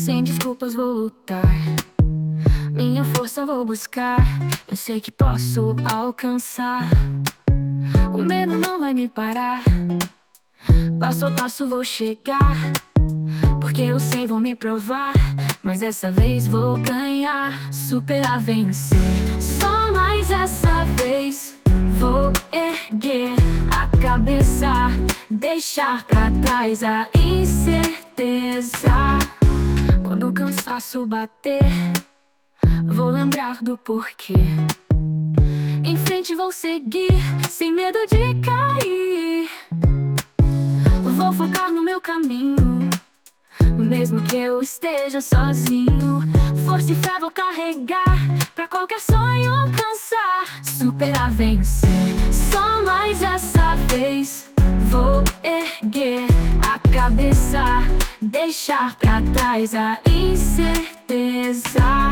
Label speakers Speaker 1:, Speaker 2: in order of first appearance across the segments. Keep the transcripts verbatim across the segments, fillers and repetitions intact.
Speaker 1: Sem desculpas vou lutar, minha força vou buscar. Eu sei que posso alcançar, o medo não vai me parar. Passo a passo vou chegar, porque eu sei vou me provar. Mas dessa vez vou ganhar, superar, vencer. Só mais essa vez vou erguer a cabeça, deixar pra trás a incerteza. Quando o cansaço bater, vou lembrar do porquê. Em frente vou seguir, sem medo de cair. Vou focar no meu caminho, mesmo que eu esteja sozinho. Força e fé vou carregar, pra qualquer sonho alcançar. Superar, vencer, só mais essa vez vou erguer a cabeça, deixar pra trás a incerteza.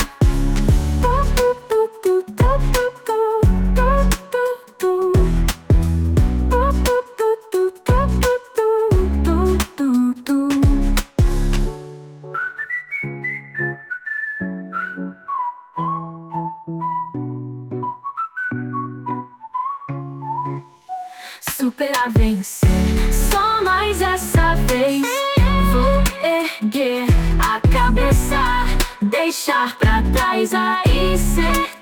Speaker 1: Superar, vencer, só mais essa vez vou erguer a cabeça, deixar pra trás a incerteza.